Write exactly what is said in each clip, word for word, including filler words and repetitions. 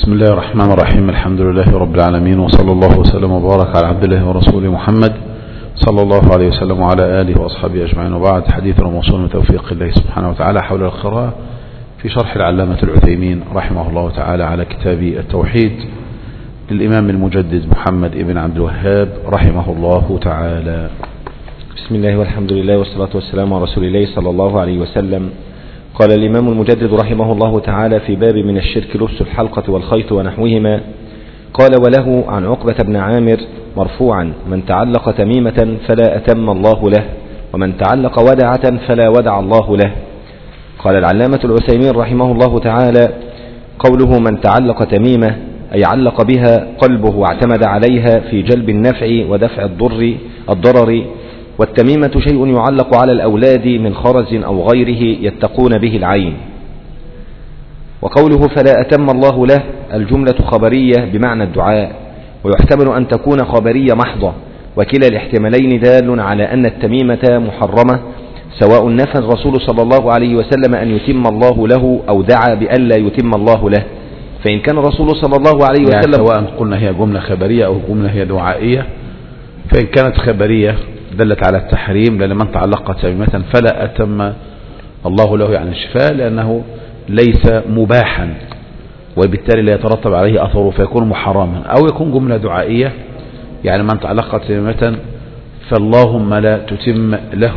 بسم الله الرحمن الرحيم. الحمد لله رب العالمين، وصلى الله وسلم وبارك على عبد الله ورسوله محمد صلى الله عليه وسلم وعلى آله وأصحابه أجمعين. وبعد، حديث موصول من توفيق الله سبحانه وتعالى حول القراءة في شرح العلامة العثيمين رحمه الله تعالى على كتاب التوحيد للإمام المجدد محمد ابن عبد الوهاب رحمه الله تعالى. بسم الله والحمد لله والصلاة والسلام على رسول الله صلى الله عليه وسلم. قال الإمام المجدد رحمه الله تعالى في باب من الشرك لبس الحلقة والخيط ونحوهما، قال: وله عن عقبة بن عامر مرفوعا: من تعلق تميمة فلا أتم الله له، ومن تعلق ودعة فلا ودع الله له. قال العلامة العثيمين رحمه الله تعالى: قوله من تعلق تميمة أي علق بها قلبه واعتمد عليها في جلب النفع ودفع الضر الضرر، والتميمة شيء يعلق على الأولاد من خرز أو غيره يتقون به العين. وقوله فلا أتم الله له الجملة خبرية بمعنى الدعاء، ويحتمل أن تكون خبرية محضة، وكلا الاحتمالين دال على أن التميمة محرمة، سواء نفى الرسول صلى الله عليه وسلم أن يتم الله له أو دعا بألا يتم الله له. فإن كان الرسول صلى الله عليه وسلم يعني سواء قلنا هي جملة خبرية أو جملة هي دعائية، فإن كانت خبرية دلت على التحريم، لأن من تعلق تميمة فلا أتم الله له يعني الشفاء، لأنه ليس مباحا وبالتالي لا يترتب عليه أثره فيكون محرما. أو يكون جملة دعائية يعني من تعلق تميمة فاللهم لا تتم له.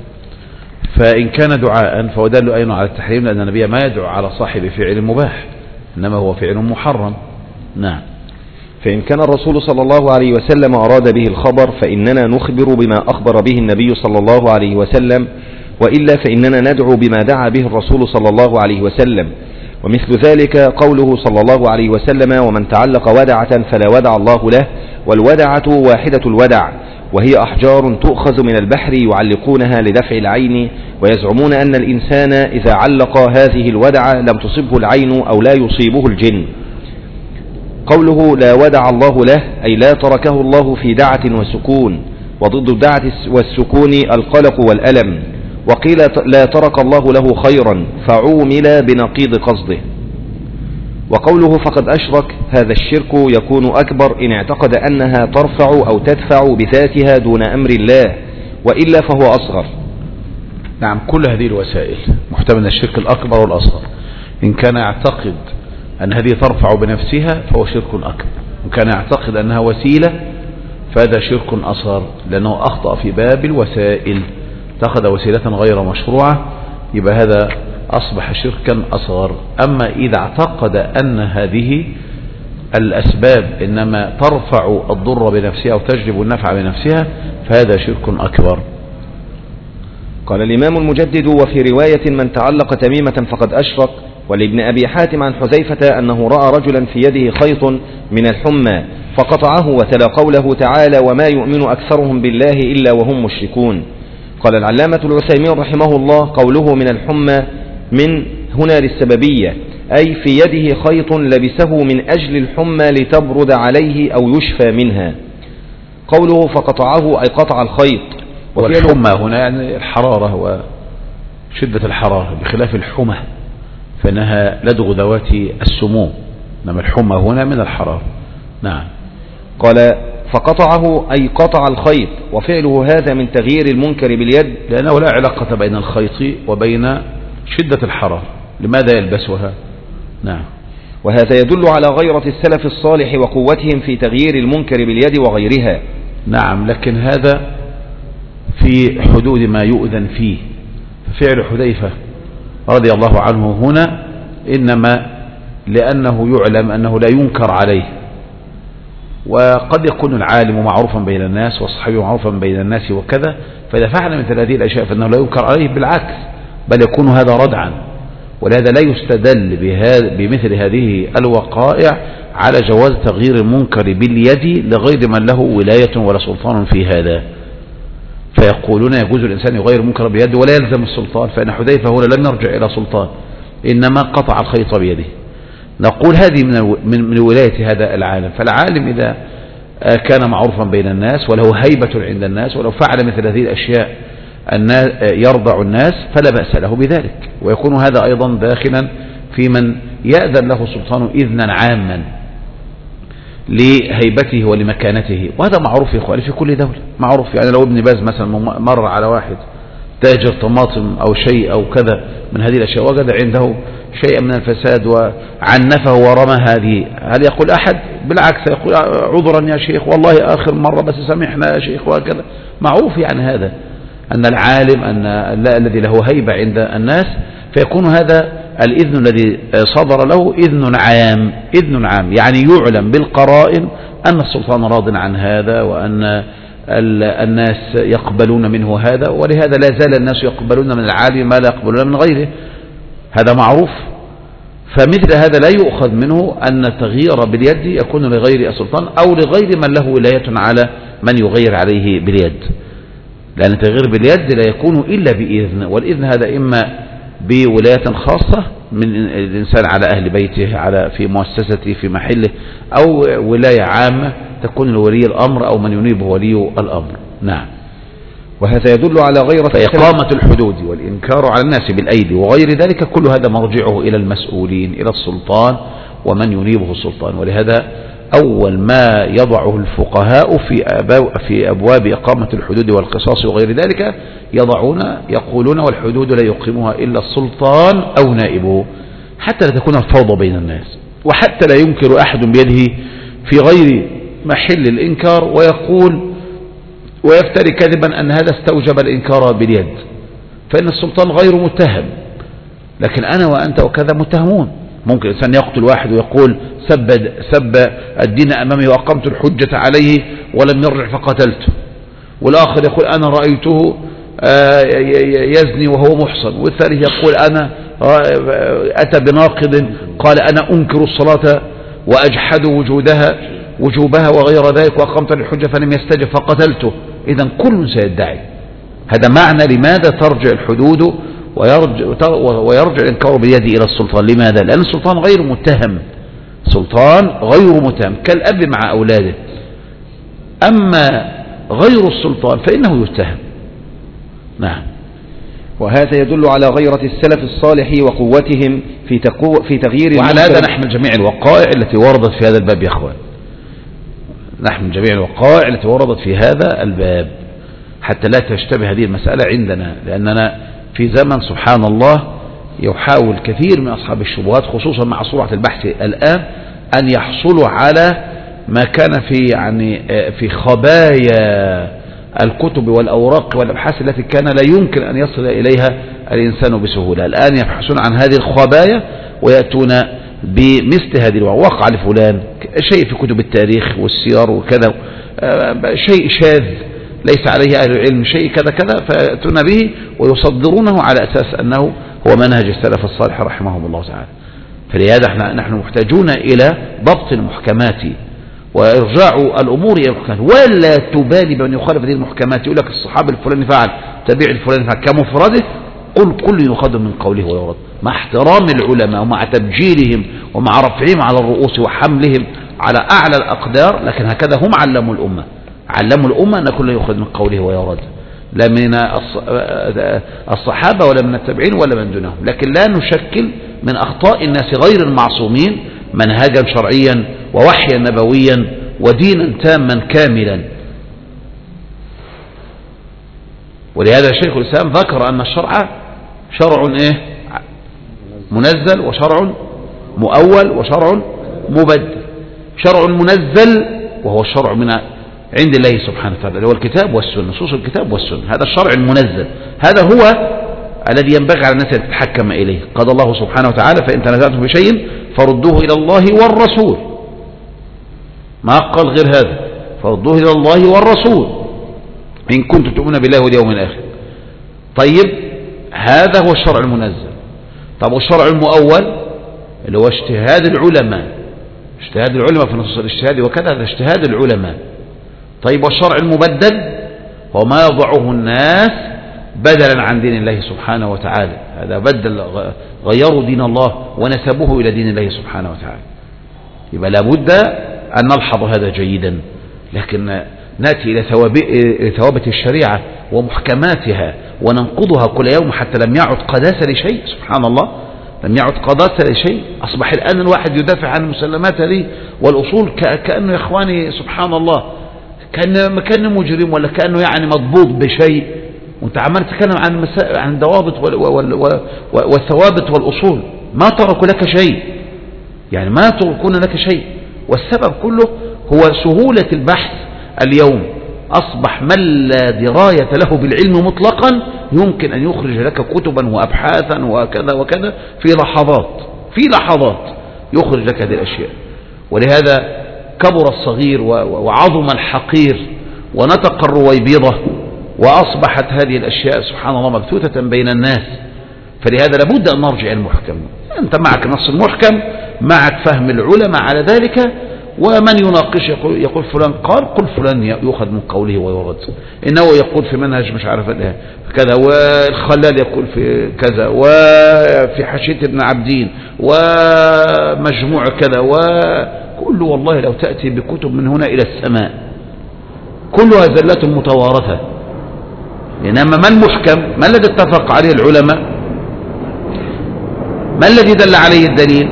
فإن كان دعاء فهو دل أيضا على التحريم، لأن النبي ما يدعو على صاحب فعل مباح، إنما هو فعل محرم. نعم. فإن كان الرسول صلى الله عليه وسلم أراد به الخبر فإننا نخبر بما أخبر به النبي صلى الله عليه وسلم، وإلا فإننا ندعو بما دعا به الرسول صلى الله عليه وسلم. ومثل ذلك قوله صلى الله عليه وسلم: ومن تعلق ودعة فلا ودع الله له. والودعة واحدة الودع، وهي أحجار تؤخذ من البحر يعلقونها لدفع العين، ويزعمون أن الإنسان إذا علق هذه الودعة لم تصبه العين أو لا يصيبه الجن. قوله لا ودع الله له أي لا تركه الله في دعة وسكون، وضد الدعة والسكون القلق والألم. وقيل لا ترك الله له خيرا فعومل بنقيض قصده. وقوله فقد أشرك هذا الشرك يكون أكبر إن اعتقد أنها ترفع أو تدفع بذاتها دون أمر الله، وإلا فهو أصغر. نعم، كل هذه الوسائل محتمل الشرك الأكبر والأصغر. إن كان يعتقد أن هذه ترفع بنفسها فهو شرك أكبر، وإن كان يعتقد أنها وسيلة فهذا شرك أصغر، لأنه أخطأ في باب الوسائل، اتخذ وسيلة غير مشروعة، يبقى هذا أصبح شركا أصغر. أما إذا اعتقد أن هذه الأسباب إنما ترفع الضر بنفسها وتجلب النفع بنفسها فهذا شرك أكبر. قال الإمام المجدد: وفي رواية من تعلق تميمة فقد أشرك. ولابن أبي حاتم عن حذيفة أنه رأى رجلا في يده خيط من الحمى فقطعه، وتلا قوله تعالى: وما يؤمن أكثرهم بالله إلا وهم مشركون. قال العلامة العثيمين رحمه الله: قوله من الحمى من هنا للسببية، أي في يده خيط لبسه من أجل الحمى لتبرد عليه أو يشفى منها. قوله فقطعه أي قطع الخيط. والحمى هنا يعني الحرارة وشدة الحرارة، بخلاف الحمى فإنها لدغ ذوات السموم، إنما الحمى هنا من الحرارة. نعم. قال فقطعه أي قطع الخيط، وفعله هذا من تغيير المنكر باليد، لأنه لا علاقة بين الخيط وبين شدة الحرارة، لماذا يلبسها؟ نعم. وهذا يدل على غيرة السلف الصالح وقوتهم في تغيير المنكر باليد وغيرها. نعم، لكن هذا في حدود ما يؤذن فيه. فعل حذيفة رضي الله عنه هنا إنما لأنه يعلم أنه لا ينكر عليه، وقد يكون العالم معروفا بين الناس والصحابي معروفا بين الناس وكذا، فإذا فعل مثل هذه الأشياء فإنه لا ينكر عليه، بالعكس بل يكون هذا ردعا. ولهذا لا يستدل بمثل هذه الوقائع على جواز تغيير المنكر باليد لغير من له ولاية ولا سلطان في هذا. فيقولون يجوز الإنسان يغير المنكر بيده ولا يلزم السلطان، فإن حذيفة هنا لم يرجع إلى سلطان، إنما قطع الخيط بيده. نقول هذه من من ولاية هذا العالم. فالعالم إذا كان معروفا بين الناس وله هيبة عند الناس ولو فعل مثل هذه الأشياء يرضع الناس فلا بأس له بذلك، ويكون هذا أيضا داخلا في من يأذن له سلطانه إذنا عاما لهيبته ولمكانته، وهذا معروف يا إخواني في كل دولة، معروف. يعني لو ابن باز مثلا مر على واحد تاجر طماطم أو شيء أو كذا من هذه الأشياء وجد عنده شيئا من الفساد وعنفه ورمى هذه، هل يقول أحد؟ بالعكس يقول عذرا يا شيخ والله آخر مرة بس سامحنا يا شيخ وهكذا. معروف يعني هذا أن العالم أن الذي له هيبة عند الناس فيكون هذا الإذن الذي صدر له إذن عام، إذن عام يعني يعلم بالقرائن أن السلطان راض عن هذا وأن الناس يقبلون منه هذا، ولهذا لا زال الناس يقبلون من العالم ما لا يقبلون من غيره، هذا معروف. فمثل هذا لا يؤخذ منه أن التغيير باليد يكون لغير السلطان أو لغير من له ولاية على من يغير عليه باليد، لأن التغيير باليد لا يكون إلا بإذن، والإذن هذا إما بولاية خاصة من الإنسان على أهل بيته على في مؤسسته في محله، أو ولاية عامة تكون لولي الأمر أو من ينيبه ولي الأمر. نعم. وهذا يدل على غيرة فإقامة الحدود والإنكار على الناس بالأيدي وغير ذلك كل هذا مرجعه إلى المسؤولين، إلى السلطان ومن ينيبه السلطان. ولهذا أول ما يضعه الفقهاء في في أبواب إقامة الحدود والقصاص وغير ذلك يضعون يقولون والحدود لا يقيمها إلا السلطان أو نائبه، حتى لا تكون الفوضى بين الناس، وحتى لا ينكر أحد بيده في غير محل الإنكار ويقول ويفتري كذبا أن هذا استوجب الإنكار باليد، فإن السلطان غير متهم، لكن أنا وأنت وكذا متهمون. ممكن إنسان يقتل واحد ويقول سب, سب الدين أمامي وأقمت الحجة عليه ولم يرجع فقتلته، والآخر يقول أنا رأيته يزني وهو محصن، والثالث يقول أنا أتى بناقض قال أنا أنكر الصلاة وأجحد وجودها وجوبها وغير ذلك وأقمت الحجة فلم يستجب فقتلته. إذن كل سيدعي. هذا معنى لماذا ترجع الحدود ويرجع, ويرجع الإنكار باليد إلى السلطان. لماذا؟ لأن السلطان غير متهم، سلطان غير متهم كالأب مع أولاده، أما غير السلطان فإنه يتهم. نعم. وهذا يدل على غيرة السلف الصالح وقوتهم في, في تغيير. وعلى هذا نحمل جميع الوقائع التي وردت في هذا الباب يا أخوان، نحمل جميع الوقائع التي وردت في هذا الباب حتى لا تشتبه هذه المسألة عندنا، لأننا في زمن سبحان الله يحاول كثير من أصحاب الشبهات خصوصا مع سرعة البحث الآن أن يحصلوا على ما كان في يعني في خبايا الكتب والأوراق والأبحاث التي كان لا يمكن أن يصل إليها الإنسان بسهولة. الآن يبحثون عن هذه الخبايا ويأتون بمثل هذه الوقع، وقع لفلان شيء في كتب التاريخ والسير وكذا، شيء شاذ ليس عليه أهل العلم، شيء كذا كذا، فيأتون به ويصدرونه على أساس أنه هو منهج السلف الصالح رحمهم الله تعالى. فلهذا نحن محتاجون إلى ضبط المحكمات وإرجاع الأمور إلى المحكمات، ولا تبالي بمن يخالف هذه المحكمات. يقول لك الصحابي الفلاني فعل، تبيع الفلاني فعل كمفرده، قل كل يؤخذ من قوله ويرد، مع احترام العلماء ومع تبجيلهم ومع رفعهم على الرؤوس وحملهم على أعلى الأقدار، لكن هكذا هم علموا الأمة، علموا الأمة أن كل يؤخذ من قوله ويرد، لا من الصحابة ولا من التابعين ولا من دونهم. لكن لا نشكل من أخطاء الناس غير المعصومين منهجا شرعيا ووحيا نبويا ودينا تاما كاملا. ولهذا الشيخ الإسلام ذكر أن الشرع شرع إيه؟ منزل وشرع مؤول وشرع مبدل. شرع منزل وهو الشرع من عند الله سبحانه وتعالى، هو الكتاب والسنة، نصوص الكتاب والسنة، هذا الشرع المنزل، هذا هو الذي ينبغي على الناس أن تتحكم إليه. قال الله سبحانه وتعالى فإن تنازعتم في شيء فردوه إلى الله والرسول، ما قال غير هذا، فردوه إلى الله والرسول إن كنتم تؤمنون بالله واليوم الآخر. طيب هذا هو الشرع المنزل. طب والشرع المؤول اللي هو اجتهاد العلماء، اجتهاد العلماء في نصوص الاجتهاد وكذا، هذا اجتهاد العلماء. طيب والشرع المبدل هو ما يضعه الناس بدلا عن دين الله سبحانه وتعالى، هذا بدل، غيروا دين الله ونسبوه إلى دين الله سبحانه وتعالى. يبقى لابد أن نلحظ هذا جيدا، لكن نأتي إلى ثوابت الشريعة ومحكماتها وننقضها كل يوم حتى لم يعد قداسة لشيء، سبحان الله. لم يعد قادتها لشيء. أصبح الآن الواحد يدافع عن مسلمات لي والأصول كأنه يا إخواني سبحان الله كأنه كأنه مجرم، ولا كأنه يعني مضبوط بشيء، وانت عمال تتكلم عن مسائل عن الضوابط والثوابت والأصول، ما تركوا لك شيء، يعني ما تركون لك شيء. والسبب كله هو سهولة البحث. اليوم أصبح من لا دراية له بالعلم مطلقا يمكن أن يخرج لك كتبا وأبحاثا وكذا وكذا في لحظات في لحظات يخرج لك هذه الأشياء. ولهذا كبر الصغير وعظم الحقير ونطق الرويبيضة، وأصبحت هذه الأشياء سبحان الله مبثوثة بين الناس. فلهذا لابد أن نرجع المحكم. أنت معك نص المحكم، معك فهم العلماء على ذلك، ومن يناقش يقول, يقول فلان قال، قل فلان يؤخذ من قوله ويرد. إنه يقول في منهج مش عارف كذا، والخلال يقول في كذا، وفي حاشية ابن عبدين، ومجموع كذا، وكل والله لو تأتي بكتب من هنا إلى السماء كلها زلات متوارثة. إنما ما المحكم؟ ما الذي اتفق عليه العلماء؟ ما الذي دل عليه الدليل؟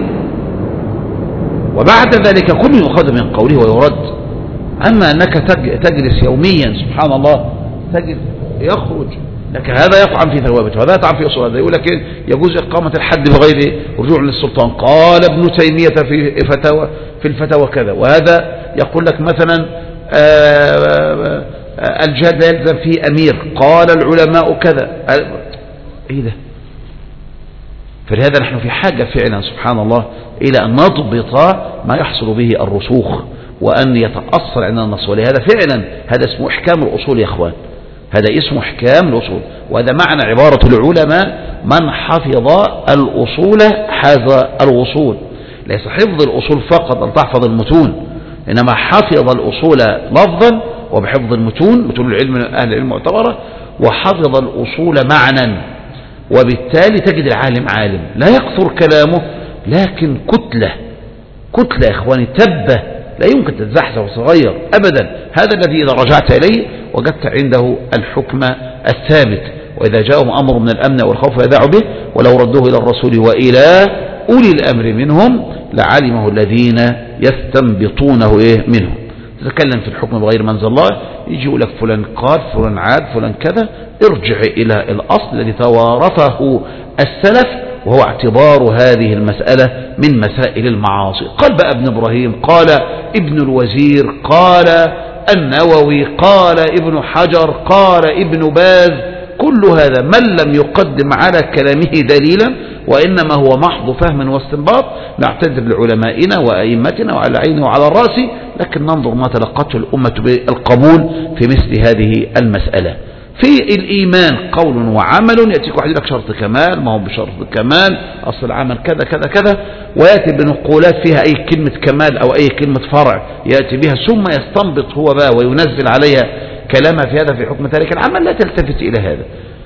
وبعد ذلك كل يؤخذ من قوله ويرد. أما أنك تجلس يوميا سبحان الله تجد يخرج لك هذا يطعن في ثوابت وهذا يطعن في أصول، هذا يقول لك يجوز إقامة الحد بغير رجوع للسلطان، قال ابن تيمية في فتاوى في الفتاوى كذا، وهذا يقول لك مثلا الجهاد لا يلزم فيه أمير، قال العلماء كذا. إيه ده؟ فلهذا نحن في حاجة فعلا سبحان الله إلى أن نضبط ما يحصل به الرسوخ وأن يتأصل عندنا النص. ولهذا فعلا هذا اسمه إحكام الأصول يا أخوان، هذا اسمه إحكام الأصول، وهذا معنى عبارة العلماء من حفظ الأصول حاز الوصول. ليس حفظ الأصول فقط أن تحفظ المتون، إنما حفظ الأصول لفظا وبحفظ المتون، متون العلم أهل العلم معتبرة، وحفظ الأصول معنى. وبالتالي تجد العالم عالم لا يكثر كلامه لكن كتلة كتلة يا إخواني تبة لا يمكن تتزحزح وصغير أبدا. هذا الذي إذا رجعت إليه وجدت عنده الحكم الثابت. وإذا جاءهم أمر من الأمن والخوف يذاعوا به ولو ردوه إلى الرسول وإلى أولي الأمر منهم لعلمه الذين يستنبطونه إيه منهم. تتكلم في الحكم بغير منزل الله، يجي يقول لك فلان قال فلان عاد فلان كذا، ارجع إلى الأصل الذي توارثه السلف، وهو اعتبار هذه المسألة من مسائل المعاصي. قال بقى ابن إبراهيم، قال ابن الوزير، قال النووي، قال ابن حجر، قال ابن باز، كل هذا من لم يقدم على كلامه دليلا وإنما هو محض فهم واستنباط نعتذر لعلمائنا وأئمتنا وعلى عينه وعلى الرأس، لكن ننظر ما تلقته الأمة بالقبول في مثل هذه المسألة. في الإيمان قول وعمل، يأتيك واحد لك شرط كمال، ما هو بشرط كمال، أصل العمل كذا كذا كذا، ويأتي بنقولات فيها أي كلمة كمال أو أي كلمة فرع يأتي بها، ثم يستنبط هو بقى وينزل عليها كلامها في هذا في حكم ذلك العمل. لا تلتفت إلى هذا.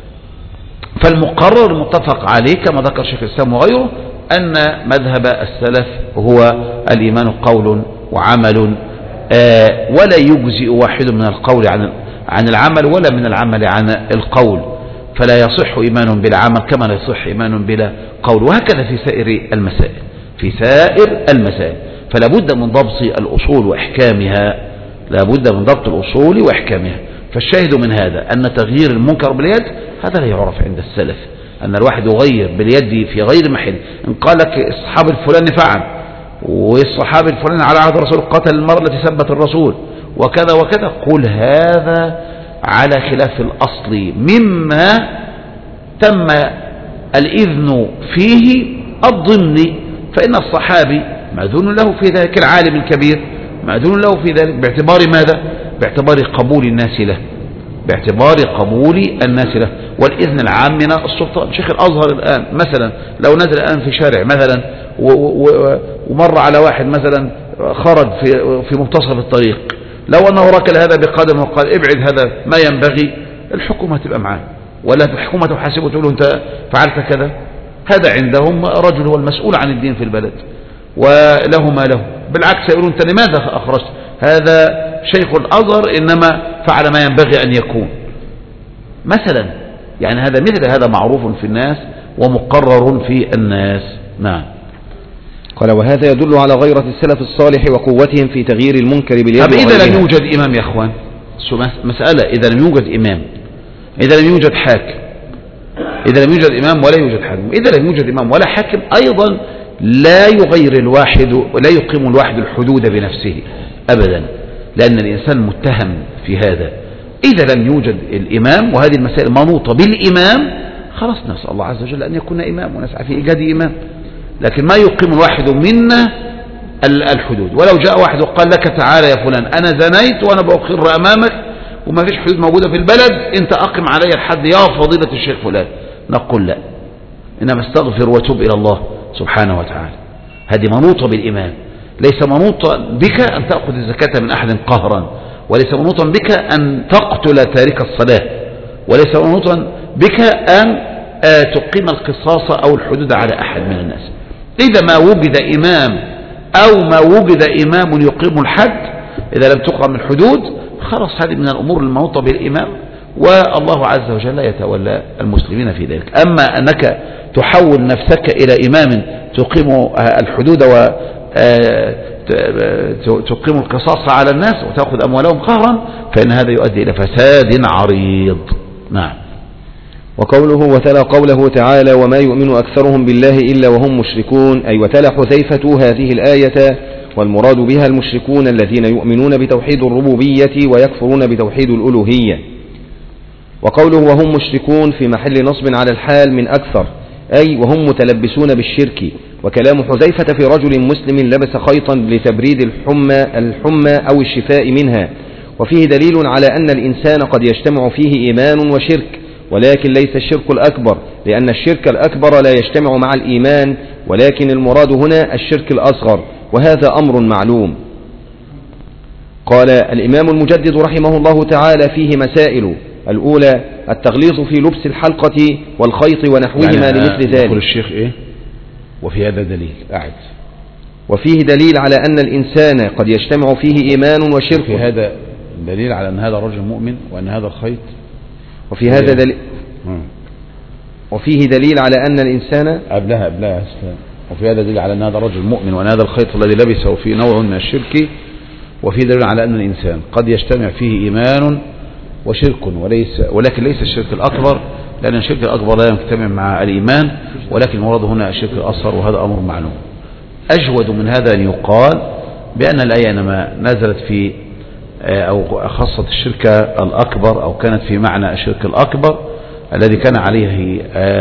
فالمقرر المتفق عليه كما ذكر شيخ الإسلام وغيره أن مذهب السلف هو الإيمان قول وعمل، آه ولا يجزئ واحد من القول عن عن العمل ولا من العمل عن القول، فلا يصح إيمان بلا عمل كما لا يصح إيمان بلا قول. وهكذا في سائر المسائل في سائر المسائل فلا بد من ضبط الأصول وإحكامها، لا بد من ضبط الأصول وإحكامها. فالشاهد من هذا أن تغيير المنكر باليد هذا لا يعرف عند السلف، أن الواحد يغير باليد في غير محل. إن قال لك الصحابي الفلاني فعل، والصحابي الفلاني على عهد الرسول قتل المرأة التي سبت الرسول وكذا وكذا، قل هذا على خلاف الأصل مما تم الإذن فيه الضمني، فإن الصحابي مأذون له في ذلك، العالم الكبير مأذون له في ذلك باعتبار ماذا؟ باعتبار قبول الناس له، باعتبار قبول الناس له. والإذن العام من السلطان. شيخ الأزهر الآن مثلا لو نزل الآن في شارع مثلا ومر على واحد مثلا خرج في في منتصف الطريق، لو أنه ركل هذا بقدم وقال ابعد هذا ما ينبغي، الحكومة تبقى معاه ولا الحكومة تحاسبه تقول له أنت فعلت كذا. هذا عندهم رجل هو المسؤول عن الدين في البلد وله ما له، بالعكس يقولون أنت لماذا أخرجت هذا شيخ الأزهر إنما فعل ما ينبغي أن يكون مثلا. يعني هذا مثل هذا معروف في الناس ومقرر في الناس. نعم. قال وهذا يدل على غيرة السلف الصالح وقوتهم في تغيير المنكر باليد. طب إذا لم يوجد إمام يا أخوان، مسألة إذا لم يوجد إمام، إذا لم يوجد حاكم، إذا لم يوجد إمام ولا يوجد حاكم، إذا لم يوجد إمام ولا حاكم أيضا لا يغير الواحد ولا يقيم الواحد الحدود بنفسه أبدا، لأن الإنسان متهم في هذا. إذا لم يوجد الإمام وهذه المسائل منوطة بالإمام، خلاص نسأل الله عز وجل أن يكون إمام ونسعى في إيجاد إمام، لكن ما يقيم الواحد منا الحدود. ولو جاء واحد وقال لك تعالى يا فلان أنا زنيت وأنا بأقر أمامك وما فيش حدود موجودة في البلد، أنت أقم علي الحد يا فضيلة الشيخ فلان، نقول لا، إنما استغفر وتوب إلى الله سبحانه وتعالى. هذه منوطة بالإمام، ليس منوطا بك أن تأخذ الزكاة من أحد قهرا، وليس منوطا بك أن تقتل تارك الصلاة، وليس منوطا بك أن تقيم القصاص أو الحدود على أحد من الناس. إذا ما وجد إمام أو ما وجد إمام يقيم الحد، إذا لم تقم الحدود خلاص هذه من الأمور المنوطة بالإمام، والله عز وجل يتولى المسلمين في ذلك. أما أنك تحول نفسك إلى إمام تقيم الحدود وتقيم القصاص على الناس وتأخذ أموالهم قهرا، فإن هذا يؤدي إلى فساد عريض. نعم. وقوله وتلا قوله تعالى وما يؤمن أكثرهم بالله إلا وهم مشركون، أي وتلا حذيفة هذه الآية والمراد بها المشركون الذين يؤمنون بتوحيد الربوبية ويكفرون بتوحيد الألوهية. وقوله وهم مشركون في محل نصب على الحال من أكثر، أي وهم متلبسون بالشرك. وكلام حذيفة في رجل مسلم لبس خيطا لتبريد الحمى, الحمى أو الشفاء منها. وفيه دليل على أن الإنسان قد يجتمع فيه إيمان وشرك، ولكن ليس الشرك الأكبر، لأن الشرك الأكبر لا يجتمع مع الإيمان، ولكن المراد هنا الشرك الأصغر، وهذا أمر معلوم. قال الإمام المجدد رحمه الله تعالى فيه مسائل. الأولى التغليظ في لبس الحلقة والخيط ونحوهما يعني لمثل ذلك. يقول الشيخ إيه؟ وفي هذا دليل أعد. وفيه دليل على أن الإنسان قد يجتمع فيه إيمان وشرك. وفي هذا دليل على أن هذا الرجل مؤمن وأن هذا الخيط. وفي هذا دليل وفيه دليل على أن الإنسان قبلها قبلها وفي هذا دليل على أن هذا الرجل مؤمن وأن هذا الخيط الذي لبسه فيه نوع من الشرك. وفي دليل على أن الإنسان قد يجتمع فيه إيمان وشرك وليس ولكن ليس الشرك الأكبر، لأن الشرك الأكبر لا يجتمع مع الإيمان، ولكن المراد هنا الشرك الأصغر، وهذا أمر معلوم. أجود من هذا أن يقال بأن الآية إنما نزلت في أو خصت الشرك الأكبر أو كانت في معنى الشرك الأكبر الذي كان عليه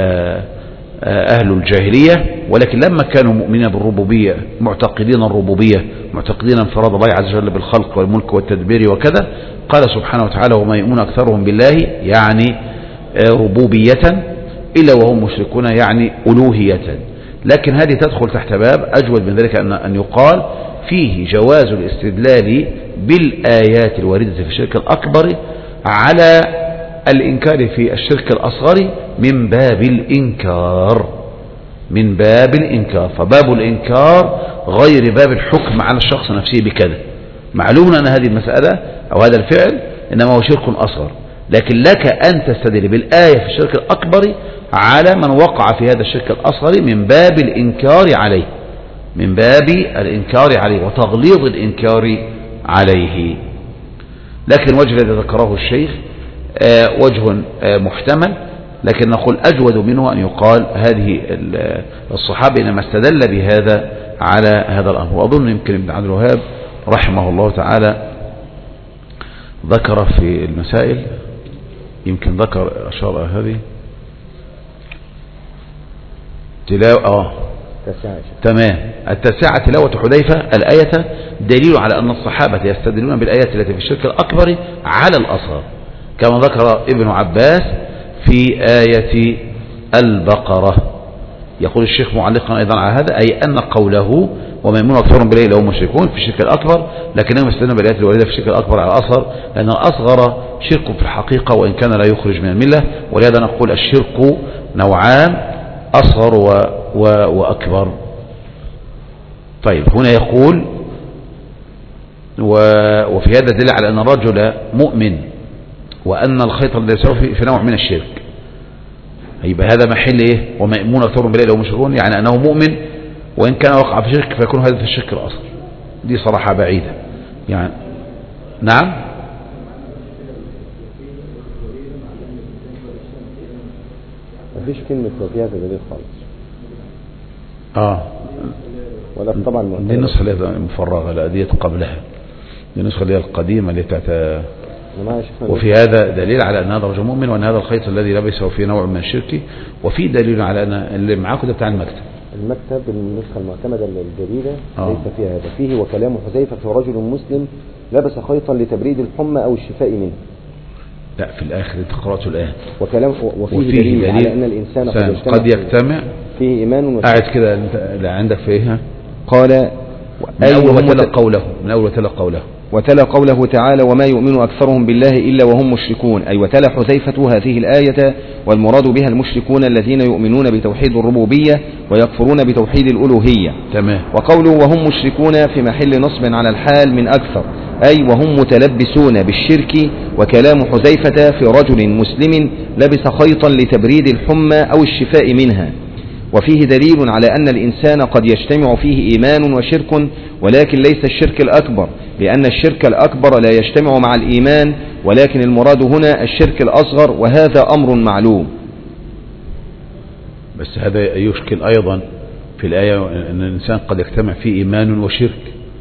أهل الجاهلية، ولكن لما كانوا مؤمنين بالربوبية معتقدين الربوبية معتقدين انفراد الله عز وجل بالخلق والملك والتدبير وكذا، قال سبحانه وتعالى وما يؤمن أكثرهم بالله يعني ربوبية إلا وهم مشركون يعني ألوهية. لكن هذه تدخل تحت باب أجود من ذلك أن يقال فيه جواز الاستدلال بالآيات الواردة في الشرك الأكبر على الإنكار في الشرك الأصغر من باب الإنكار من باب الإنكار فباب الإنكار غير باب الحكم على الشخص نفسه بكذا. معلوم أن هذه المسألة أو هذا الفعل إنما هو شرك أصغر، لكن لك أن تستدل بالآية في الشرك الأكبر على من وقع في هذا الشرك الأصغر من باب الإنكار عليه من باب الإنكار عليه وتغليظ الإنكار عليه. لكن وجه الذي ذكره الشيخ وجه محتمل، لكن نقول أجود منه أن يقال هذه الصحابة إنما استدل بهذا على هذا الأمر. وأظن يمكن ابن عبد الوهاب رحمه الله تعالى ذكر في المسائل، يمكن ذكر أشار هذه تلاوة آه تمام التاسعة تلاوة حذيفة الآية دليل على أن الصحابة يستدلون بالآيات التي في الشرك الأكبر على الأصغر، كما ذكر ابن عباس في آية البقرة. يقول الشيخ معلقا أيضا على هذا أي أن قوله وما يؤمن أكثرهم بالله إلا هم مشركون في الشرك الأكبر، لكنهم يستدلون بالآيات الواردة في الشرك الأكبر على الأصغر، لأن الأصغر شرك في الحقيقة وإن كان لا يخرج من الملة. ولهذا نقول الشرك نوعان أصغر و... و... وأكبر. طيب هنا يقول و... وفي هذا دليل على أن الرجل مؤمن وأن الخيط الذي يسوي في نوع من الشرك. يبقى هذا محل ايه؟ وما يؤمنون اكثرهم بالله لو مشركون، يعني انه مؤمن وان كان وقع في شرك فيكون هذا في الشرك الاصغر. دي صراحة بعيدة يعني. نعم. مفيش كلمة وفيها دليل خالص. اه ولا طبعا دي النسخة اللي مفرغة، لا دي قبلها، دي النسخة اللي هي القديمة اللي بتاعت. وفي هذا دليل على أن هذا رجل مؤمن وأن هذا الخيط الذي لبسه فيه نوع من الشرك، وفي دليل على أن اللي معاكم ده بتاع المكتب. المكتب النسخة المعتمدة الجديدة ليس فيها هذا. فيه وكلام حذيفة رجل مسلم لبس خيطا لتبريد الحمى أو الشفاء منه. لا في الآخر انت قرأته الآن. وكلام وفيه, وفيه دليل, دليل على أن الإنسان قد, قد يجتمع فيه إيمان قاعد كده عندك فيها. قال من أول وتلا قوله من أول وتلا قوله وتلا قوله تعالى وما يؤمن أكثرهم بالله إلا وهم مشركون، أي وتلا حذيفة هذه الآية والمراد بها المشركون الذين يؤمنون بتوحيد الربوبية ويكفرون بتوحيد الألوهية. تمام. وقوله وهم مشركون في محل نصب على الحال من أكثر، أي وهم متلبسون بالشرك. وكلام حذيفة في رجل مسلم لبس خيطا لتبريد الحمى أو الشفاء منها. وفيه دليل على أن الإنسان قد يجتمع فيه إيمان وشرك، ولكن ليس الشرك الأكبر، لأن الشرك الأكبر لا يجتمع مع الإيمان، ولكن المراد هنا الشرك الأصغر، وهذا أمر معلوم. بس هذا يشكل أيضا في الآية أن الإنسان قد يجتمع فيه إيمان وشرك.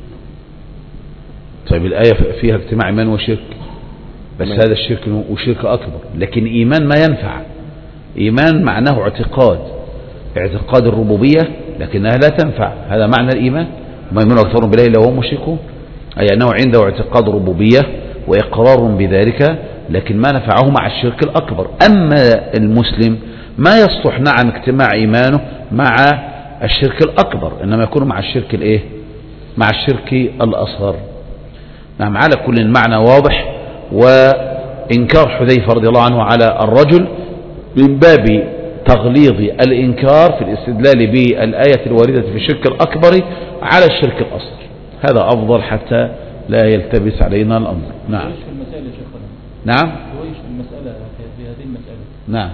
طيب الآية فيها اجتماع إيمان وشرك، بس هذا الشرك وشرك أكبر، لكن إيمان ما ينفع. إيمان معناه اعتقاد اعتقاد الربوبية، لكنها لا تنفع. هذا معنى الإيمان. ما يؤمن أكثرهم بالله إلا وهم مشركون، أي أنه عنده اعتقاد ربوبية وإقرار بذلك، لكن ما نفعه مع الشرك الأكبر. أما المسلم ما يصلح نعم اجتماع إيمانه مع الشرك الأكبر، إنما يكون مع الشرك الإيه؟ مع الشرك الأصغر. نعم على كل المعنى واضح. وإنكار حذيفة رضي الله عنه على الرجل من باب تغليظ الإنكار في الاستدلال بالآية الواردة في الشرك الأكبر على الشرك الأصغر، هذا أفضل حتى لا يلتبس علينا الأمر. نعم. نعم. المسألة في هذه المسألة. نعم.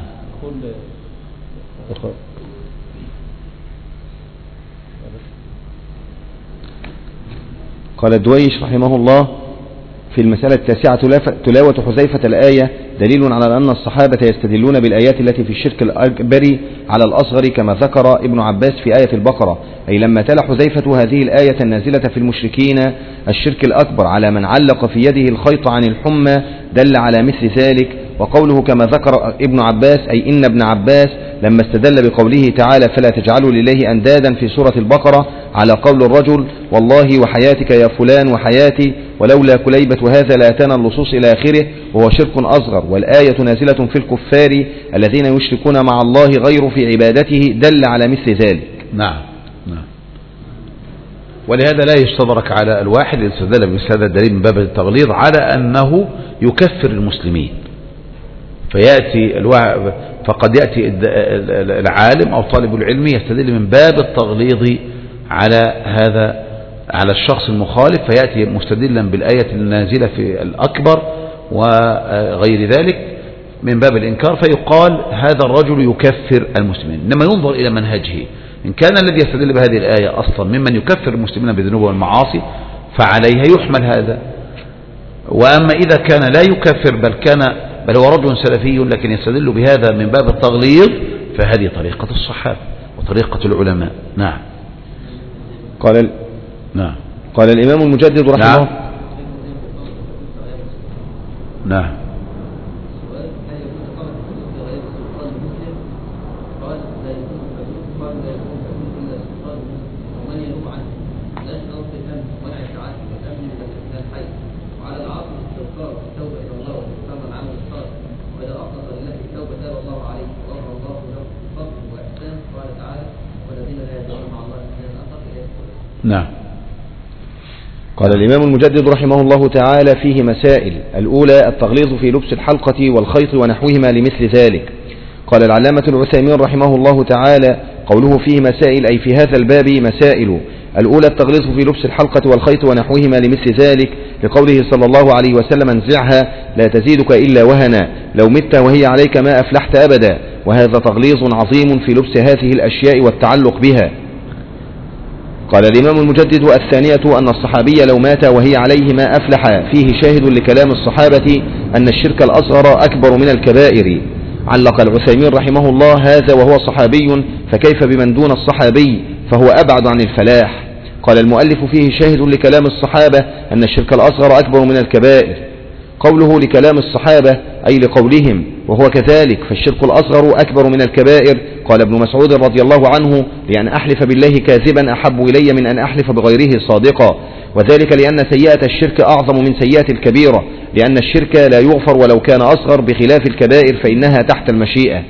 قال الدويش رحمه الله في المسألة التاسعة تلاوة حذيفة الآية دليل على أن الصحابة يستدلون بالآيات التي في الشرك الأكبر على الأصغر، كما ذكر ابن عباس في آية البقرة، أي لما تلا حذيفة هذه الآية النازلة في المشركين الشرك الأكبر على من علق في يده الخيط عن الحمى دل على مثل ذلك. وقوله كما ذكر ابن عباس، أي إن ابن عباس لما استدل بقوله تعالى فلا تجعلوا لله أندادا في سورة البقرة على قول الرجل والله وحياتك يا فلان وحياتي ولولا كليبة هذا لأتانا اللصوص إلى آخره، وهو شرك أصغر، والآية نازلة في الكفار الذين يشركون مع الله غير في عبادته، دل على مثل ذلك. نعم نعم. ولهذا لا يستدرك على الواحد الاستدلال بمثل هذا الدليل من باب التغليظ على أنه يكفر المسلمين، فيأتي الوع... فقد يأتي العالم أو طالب العلم يستدل من باب التغليظ على هذا على الشخص المخالف، فيأتي مستدلا بالآية النازلة في الأكبر وغير ذلك من باب الإنكار، فيقال هذا الرجل يكفر المسلمين. إنما ينظر إلى منهجه، إن كان الذي يستدل بهذه الآية أصلا ممن يكفر المسلمين بالذنوب والمعاصي فعليها يحمل هذا، وأما إذا كان لا يكفر بل كان بل هو رجل سلفي لكن يستدل بهذا من باب التغليظ فهذه طريقة الصحابة وطريقة العلماء. نعم. قال ال... نعم. قال الإمام المجدد رحمه الله. نعم. نعم. نعم. قال الإمام المجدد رحمه الله تعالى فيه مسائل. الأولى التغليظ في لبس الحلقة والخيط ونحوهما لمثل ذلك. قال العلامة العثيمين رحمه الله تعالى قوله فيه مسائل أي في هذا الباب مسائل. الأولى التغليظ في لبس الحلقة والخيط ونحوهما لمثل ذلك لقوله صلى الله عليه وسلم انزعها لا تزيدك إلا وهنا لو مت وهي عليك ما أفلحت أبدا. وهذا تغليظ عظيم في لبس هذه الأشياء والتعلق بها. قال الإمام المجدد: الثانية أن الصحابي لو مات وهي عليه ما أفلح، فيه شاهد لكلام الصحابة أن الشرك الأصغر أكبر من الكبائر. علق العثيمين رحمه الله: هذا وهو صحابي، فكيف بمن دون الصحابي فهو أبعد عن الفلاح. قال المؤلف: فيه شاهد لكلام الصحابة أن الشرك الأصغر أكبر من الكبائر. قوله لكلام الصحابة أي لقولهم وهو كذلك، فالشرك الأصغر أكبر من الكبائر. قال ابن مسعود رضي الله عنه: لأن أحلف بالله كاذبا أحب إلي من أن أحلف بغيره صادقا، وذلك لأن سيئة الشرك أعظم من سيئة الكبيرة، لأن الشرك لا يغفر ولو كان أصغر، بخلاف الكبائر فإنها تحت المشيئة.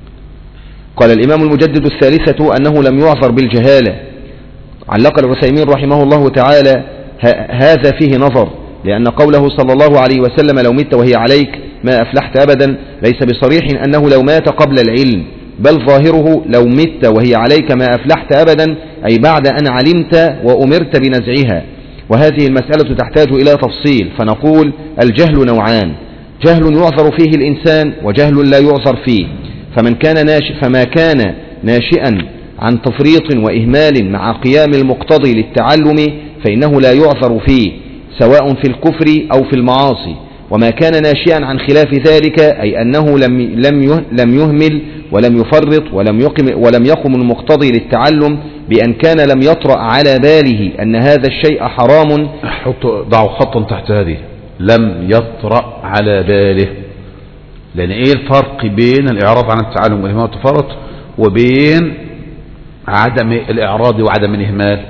قال الإمام المجدد: الثالثة أنه لم يعذر بالجهالة. علق العثيمين رحمه الله تعالى: هذا فيه نظر، لأن قوله صلى الله عليه وسلم: لو مت وهي عليك ما أفلحت أبدا، ليس بصريح أنه لو مات قبل العلم، بل ظاهره لو مت وهي عليك ما أفلحت أبدا، أي بعد أن علمت وأمرت بنزعها. وهذه المسألة تحتاج إلى تفصيل، فنقول: الجهل نوعان: جهل يعذر فيه الإنسان، وجهل لا يعذر فيه. فمن كان ناشئ فما كان ناشئا عن تفريط وإهمال مع قيام المقتضي للتعلم فإنه لا يعذر فيه، سواء في الكفر أو في المعاصي. وما كان ناشئا عن خلاف ذلك، أي أنه لم لم لم يهمل ولم يفرط ولم يقم ولم يقم المقتضي للتعلم، بأن كان لم يطرأ على باله أن هذا الشيء حرام. حطوا ضعوا خطا تحت هذه، لم يطرأ على باله، لأن إيه الفرق بين الإعراض عن التعلم والإهمال والتفرط وبين عدم الإعراض وعدم الإهمال؟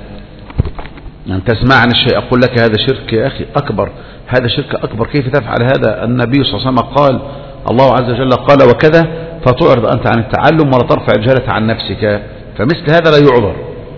أن تسمع عن الشيء أقول لك هذا شرك يا أخي أكبر، هذا شرك أكبر، كيف تفعل هذا؟ النبي صلى الله عليه وسلم قال، الله عز وجل قال وكذا، فتعرض أنت عن التعلم ولا ترفع الجهلة عن نفسك، فمثل هذا لا يعذر.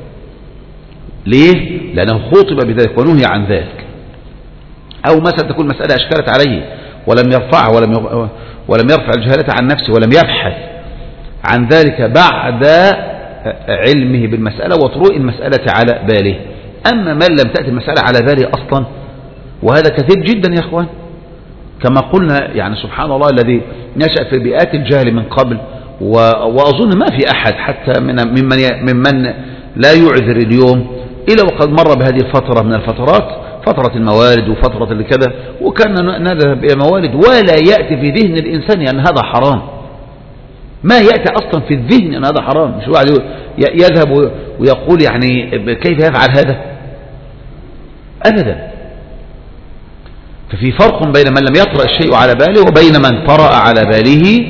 ليه؟ لأنه خاطب بذلك ونهي عن ذلك. أو مثلا تكون مسألة أشكلت عليه ولم يرفعها ولم ولم يرفع الجهلة عن نفسه ولم يبحث عن ذلك بعد علمه بالمسألة وطروء المسألة على باله. أما من لم تأتي المسألة على باله أصلا، وهذا كثير جدا يا أخوان، كما قلنا يعني سبحان الله الذي نشأ في بيئات الجهل من قبل، وأظن ما في أحد حتى من ممن ممن لا يعذر اليوم إلا وقد مر بهذه الفترة من الفترات، فترة الموالد وفترة اللي كذا، وكان نذهب إلى موالد ولا يأتي في ذهن الإنسان أن هذا حرام، ما يأتي أصلا في الذهن أن هذا حرام. مش واحد يذهب ويقول يعني كيف يفعل هذا أبدا. ففي فرق بين من لم يطرأ الشيء على باله وبين من طرأ على باله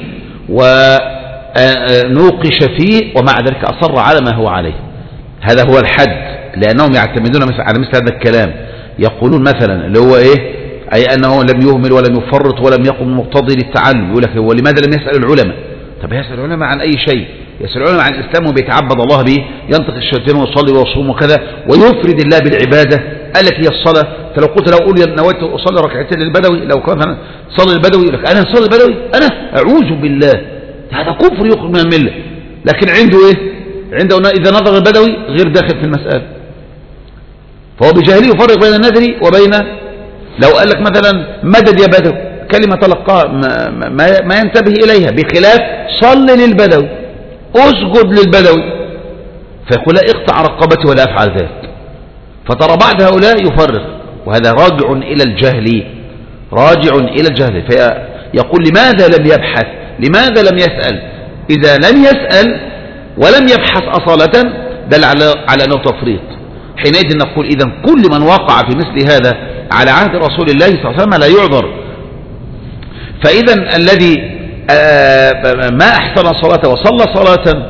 ونوقش فيه ومع ذلك أصر على ما هو عليه. هذا هو الحد، لأنهم يعتمدون على مثل هذا الكلام، يقولون مثلا اللي هو إيه، أي أنه لم يهمل ولم يفرط ولم يقم مقتضي للتعلم. يقول لك هو لماذا لم يسأل العلماء؟ طب يسأل العلماء عن أي شيء؟ يسأل العلماء عن الإسلام وبيتعبد الله به، ينطق الشياطين ويصلي ويصوم وكذا ويفرد الله بالعبادة التي هي الصلاة. فلو قلت لو أقول نويت أصلي ركعتين للبدوي، لو كان صلي البدوي يقول لك أنا صلي البدوي، أنا أعوذ بالله، هذا كفر يخرج من الملة. لكن عنده إيه؟ عنده إذا نظر البدوي غير داخل في المسألة، فهو بجاهله يفرق بين النذر وبين، لو قال لك مثلا مدد يا بدوي، كلمة تلقى ما, ما, ما ينتبه إليها، بخلاف صل للبدوي، أسجد للبدوي، فيقول لا اقطع رقبتي ولا أفعل ذلك. فترى بعض هؤلاء يفرق، وهذا راجع إلى الجهل، راجع إلى الجهل. فيقول لماذا لم يبحث، لماذا لم يسأل؟ إذا لم يسأل ولم يبحث أصالة دل على على أنه تفريط. حينئذ نقول إذا كل من وقع في مثل هذا على عهد رسول الله صلى الله عليه وسلم لا يعذر. فإذا الذي ما أحسن صلاة وصلى صلاة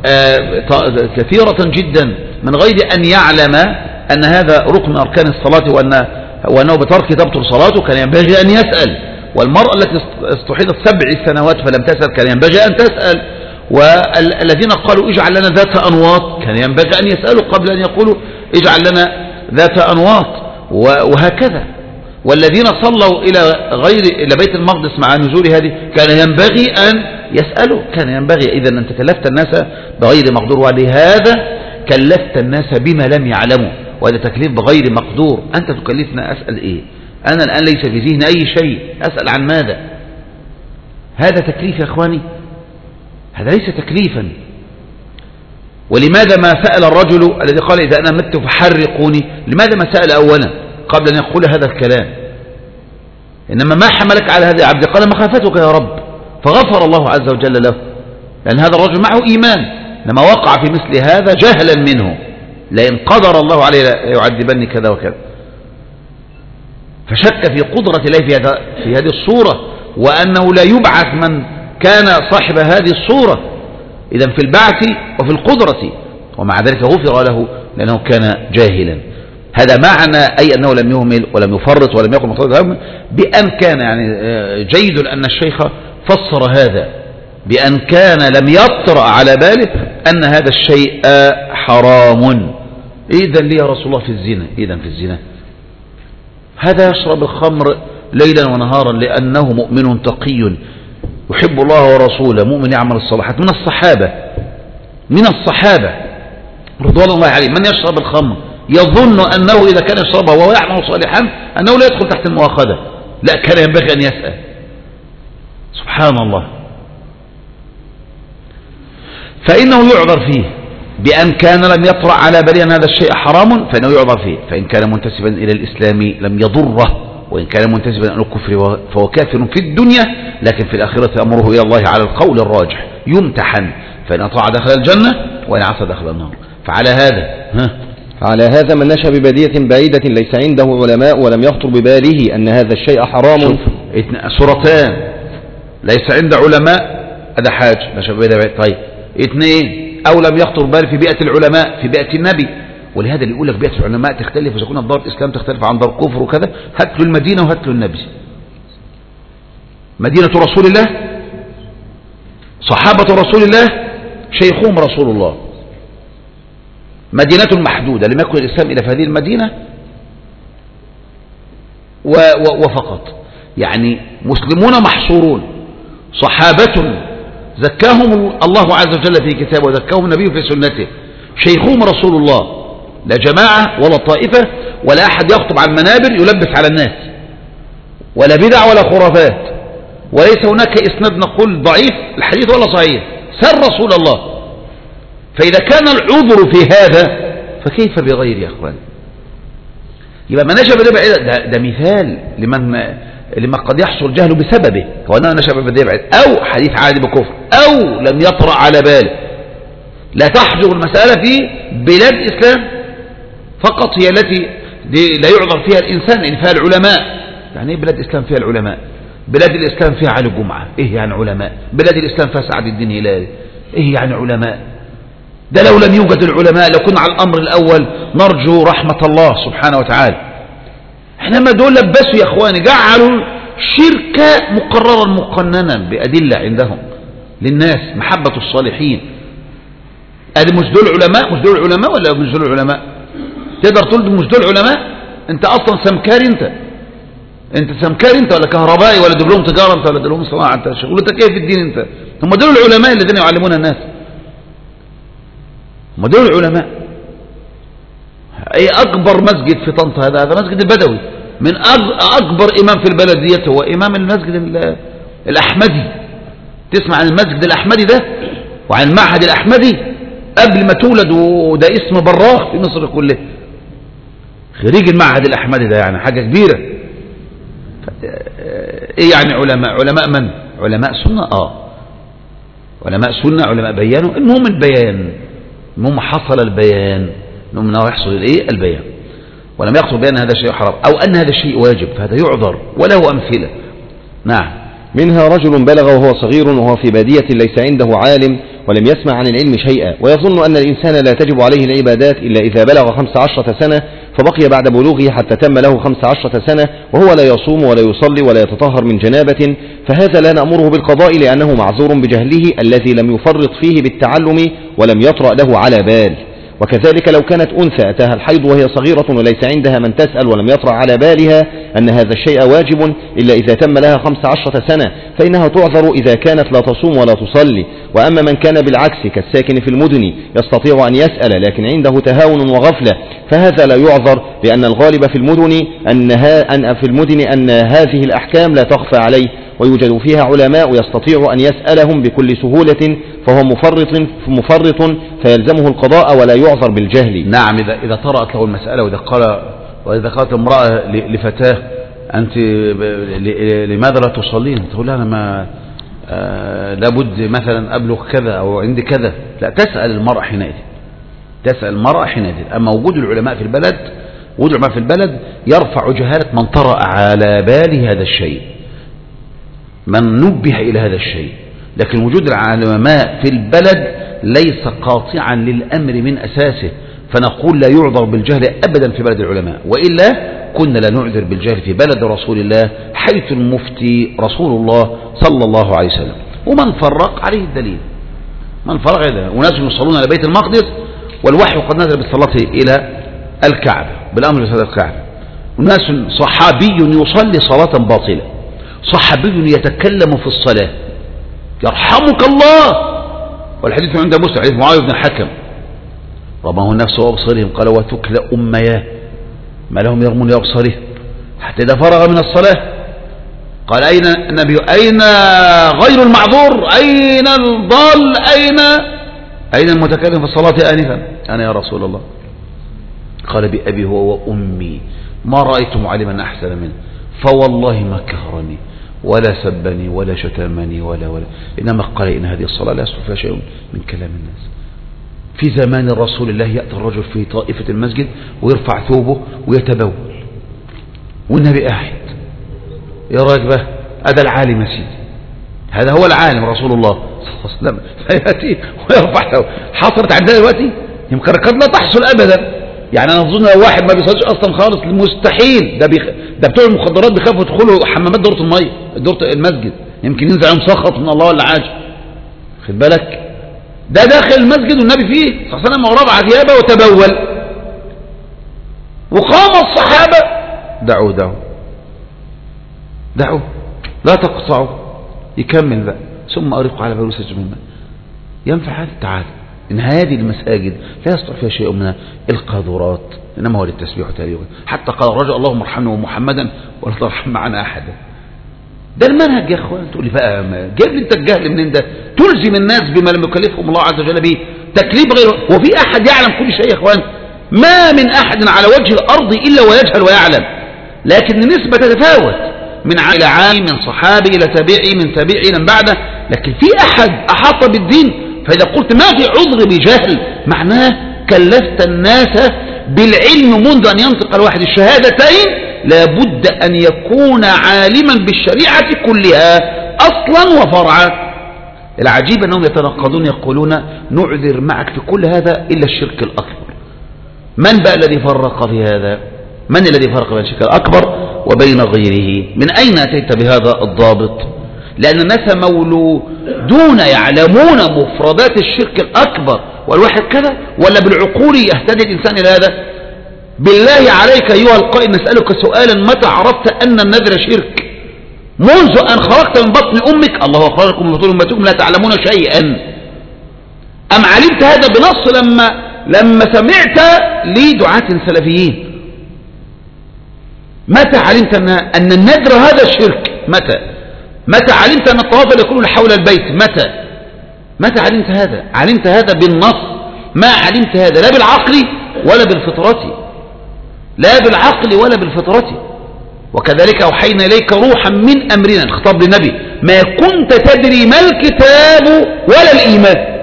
كثيرة جدا من غير أن يعلم أن هذا ركن أركان الصلاة وأن وأنه بترك تبطل صلاته، كان ينبغي أن يسأل. والمرأة التي استحيضت سبع سنوات فلم تسأل كان ينبغي أن تسأل. والذين قالوا اجعل لنا ذات أنواط كان ينبغي أن يسألوا قبل أن يقولوا اجعل لنا ذات أنواط، وهكذا. والذين صلوا إلى غير إلى بيت المقدس مع نزول هذه كان ينبغي أن يسألوا، كان ينبغي. إذا أنت كلفت الناس بغير مقدور، ولهذا كلفت الناس بما لم يعلموا، وهذا تكليف بغير مقدور. أنت تكلفنا أسأل إيه؟ أنا الآن ليس في ذهني أي شيء، أسأل عن ماذا؟ هذا تكليف يا أخواني. هذا ليس تكليفا. ولماذا ما سأل الرجل الذي قال إذا أنا مت فحرقوني، لماذا ما سأل أولا قبل أن يقول هذا الكلام؟ إنما ما حملك على هذا العبد؟ قال مخافتك يا رب، فغفر الله عز وجل له، لأن هذا الرجل معه إيمان، لما وقع في مثل هذا جهلا منه، لئن قدر الله عليه يعذبني كذا وكذا. فشك في قدرة الله في, هذا في هذه الصورة، وأنه لا يبعث من كان صاحب هذه الصورة، إذن في البعث وفي القدرة، ومع ذلك غفر له لأنه كان جاهلا. هذا معنى أي أنه لم يهمل ولم يفرط ولم يقل مقتضى، بأن كان يعني جيد أن الشيخ فسر هذا بأن كان لم يطرأ على باله أن هذا الشيء حرام. إذن لي يا رسول الله في الزنا، إذن في الزنا هذا يشرب الخمر ليلا ونهارا لأنه مؤمن تقي يحب الله ورسوله مؤمن يعمل الصالحات. من الصحابة من الصحابة رضوان الله عليه من يشرب الخمر يظن أنه إذا كان يشربها وهو يعمل صالحا أنه لا يدخل تحت المؤاخذة، لا، كان ينبغي أن يسأل. سبحان الله. فإنه يعذر فيه بأن كان لم يطرأ على باله أن هذا الشيء حرام، فإنه يعذر فيه. فإن كان منتسبا إلى الإسلام لم يضره، وإن كان منتسبا إلى الكفر فهو كافر في الدنيا، لكن في الآخرة أمره إلى الله على القول الراجح، يمتحن، فإن أطاع دخل الجنة وإن عصى دخل النار. فعلى هذا ها على هذا من نشأ ببادية بعيدة ليس عنده علماء ولم يخطر بباله أن هذا الشيء حرام. سورتان ليس عنده علماء، هذا حاج نشأ ببادية بعيدة. طيب اثنين، أو لم يخطر بال في بيئة العلماء في بيئة النبي. ولهذا اللي يقول لك بيئة العلماء تختلف، إذا كنا دار الإسلام تختلف عن دار كفر وكذا، هات له المدينة وهات له النبي. مدينة رسول الله، صحابة رسول الله، شيخهم رسول الله. مدينة محدودة لم يكن الإسلام إلى في هذه المدينة وفقط، يعني مسلمون محصورون، صحابة زكاهم الله عز وجل في كتابه وزكاهم النبي في سنته، شيخهم رسول الله، لا جماعة ولا طائفة ولا أحد يخطب على المنابر يلبس على الناس، ولا بدع ولا خرافات، وليس هناك إسناد نقول ضعيف الحديث ولا صحيح، سر رسول الله. فإذا كان العذر في هذا فكيف بغير يا أخوان؟ يبقى ما نشأ بدبع ده, ده مثال لمن لما قد يحصل جهله بسببه، وأنه نشأ بدبع أو حديث عادي بكفر أو لم يطرأ على باله. لا تحجر المسألة في بلاد الإسلام فقط هي التي لا يعذر فيها الإنسان إن فيها العلماء. يعني إيه بلاد الإسلام فيها العلماء؟ بلاد الإسلام فيها علي الجمعة، إيه يعني علماء؟ بلاد الإسلام فيها سعد الدين هلالي، إيه يعني علماء؟ ده لو لم يوجد العلماء لكنا على الأمر الأول نرجو رحمة الله سبحانه وتعالى. إحنا دول لبسوا يا إخواني، جعلوا شركة مقررا مقننا بأدلة عندهم للناس، محبة الصالحين. هذه مش دول علماء؟ مش دول علماء ولا مش دول علماء؟ تقدر تقول مش دول علماء؟ أنت أصلا سمكار، أنت أنت سمكار أنت ولا كهربائي ولا دبلوم تجارة أنت ولا دبلوم صناعة؟ أنت شغلتك إيه في الدين أنت؟ هم دول العلماء الذين يعلمون الناس، هم دول العلماء. أي أكبر مسجد في طنطا هذا هذا مسجد البدوي، من أكبر إمام في البلد ديت هو إمام المسجد الأحمدي. تسمع عن المسجد الأحمدي ده وعن المعهد الأحمدي قبل ما تولد، وده اسم براق في مصر كله، خريج المعهد الأحمدي ده يعني حاجة كبيرة. إيه يعني علماء؟ علماء من؟ علماء سنة. آه علماء سنة، علماء بيانوا. المهم البيان، المهم حصل البيان، المهم أنه يحصل الإيه؟ البيان. ولم يقصد بأن هذا شيء حرام أو أن هذا شيء واجب، فهذا يعذر وله أمثلة. نعم. منها رجل بلغ وهو صغير وهو في بادية ليس عنده عالم ولم يسمع عن العلم شيئا، ويظن أن الإنسان لا تجب عليه العبادات إلا إذا بلغ خمس عشرة سنة، فبقي بعد بلوغه حتى تم له خمس عشرة سنة وهو لا يصوم ولا يصلي ولا يتطهر من جنابة، فهذا لا نأمره بالقضاء لأنه معذور بجهله الذي لم يفرط فيه بالتعلم ولم يطرأ له على بال. وكذلك لو كانت أنثى أتاها الحيض وهي صغيرة وليس عندها من تسأل ولم يطرأ على بالها أن هذا الشيء واجب إلا إذا تم لها خمس عشرة سنة، فإنها تعذر إذا كانت لا تصوم ولا تصلي. وأما من كان بالعكس كالساكن في المدن يستطيع أن يسأل لكن عنده تهاون وغفلة، فهذا لا يعذر، لأن الغالب في المدن أن, أن في المدن أن هذه الأحكام لا تخفى عليه، ويوجد فيها علماء يستطيع أن يسألهم بكل سهولة فهو مفرط مفرط فيلزمه القضاء ولا يعذر بالجهل. نعم، إذا إذا طرأت له المسألة وإذا قال وإذا قالت امرأة لفتاة أنت لماذا لا تصلين؟ تقول لها أنا ما آه لابد مثلا أبلغ كذا أو عندي كذا. لا، تسأل المرأة حينئذ، تسأل المرأة حينئذ. أما وجود العلماء في البلد، وجود العلماء في البلد يرفع جهالة من طرأ على باله هذا الشيء، من نبه إلى هذا الشيء. لكن وجود العلماء في البلد ليس قاطعا للأمر من أساسه، فنقول لا يعذر بالجهل أبدا في بلد العلماء، وإلا كنا لا نعذر بالجهل في بلد رسول الله حيث المفتي رسول الله صلى الله عليه وسلم. ومن فرق عليه الدليل، من فرق إلى وناس يصلون إلى بيت المقدس والوحي قد نزل بالصلاة إلى الكعبة، بالأمر إلى الكعبة. وناس صحابي يصلي صلاة باطلة، صحابي يتكلم في الصلاة يرحمك الله. والحديث عند مسلم حديث معاوية بن الحكم رماه النفس وأبصارهم قال وتكلأ أمياه ما لهم يرمون أبصاره حتى إذا فرغ من الصلاة قال أين النبي؟ أين غير المعذور؟ أين الضال؟ أين أين المتكلم في الصلاة آنفا؟ أنا يا رسول الله. قال بأبي هو وأمي ما رأيت معلما أحسن منه، فوالله ما كهرني ولا سبني ولا شتمني ولا ولا إنما قال إن هذه الصلاة لا يصلح فيها شيء من كلام الناس. في زمان الرسول الله يأتي الرجل في طائفة المسجد ويرفع ثوبه ويتبول والنبي قاعد. يا راجل بقى هذا العالم يا سيدي، هذا هو العالم رسول الله صلى الله عليه وسلم فيأتي ويرفع ثوبه. حصلت عندنا دلوقتي يمكن قد لا تحصل أبدا. يعني أنا أظن لو واحد ما بيصليش أصلا خالص مستحيل، ده بيخ... ده بتوع المخدرات بيخافوا يدخلوا حمامات دورة المية دورة المسجد، يمكن ينزل عليهم سخط من الله ولا حاجة. خد بالك ده داخل المسجد والنبي فيه صلى الله عليه وسلم ورفع ثيابه وتبول وقام الصحابة دعوا دعوا دعوا لا تقطعوا يكمل بقى ثم أريقوا على بول سجد منه. ينفع هذا؟ تعالى إن هذه المساجد لا يصلح فيها شيء من القاذورات إنما هو للتسبيح والتهليل. حتى قال الرجل اللهم ارحمنا ومحمدا ولا ترحم معنا أحدا. ده المنهج يا اخوان. تقول لي بقى جايب لي انت الجهل منين؟ ده تلزم الناس بما لم يكلفهم الله عز وجل به تكليف غير. وفي احد يعلم كل شيء يا اخوان؟ ما من احد على وجه الارض الا ويجهل ويعلم، لكن النسبة تتفاوت من الى عالم من صحابي الى تابعي من تابعي من بعده. لكن في احد احاط بالدين، فاذا قلت ما في عذر بجهل معناه كلفت الناس بالعلم منذ ان ينطق الواحد الشهادتين. لابد أن يكون عالما بالشريعة كلها أصلا وفرعا. العجيب أنهم يتناقضون يقولون نعذر معك في كل هذا إلا الشرك الأكبر. من بقى الذي فرق في هذا؟ من الذي فرق بين الشرك الأكبر وبين غيره؟ من أين أتيت بهذا الضابط؟ لأن الناس مولودون يعلمون مفردات الشرك الأكبر والواحد كذا، ولا بالعقول يهتدي الإنسان إلى هذا؟ بالله عليك أيها القائل نسألك سؤالا متى عرفت أن النذر شرك؟ منذ أن خرجت من بطن أمك الله أخرجكم من بطن أمتكم لا تعلمون شيئا. أم علمت هذا بنص لما لما سمعت لدعاة سلفيين؟ متى علمت أن أن النذر هذا شرك؟ متى؟ متى علمت أن الطواف يكون حول البيت؟ متى؟ متى علمت هذا؟ علمت هذا بالنص، ما علمت هذا لا بالعقل ولا بالفطرة، لا بالعقل ولا بالفطرة. وكذلك أوحينا إليك روحا من أمرنا، الخطاب للنبي ما كنت تدري ما الكتاب ولا الإيمان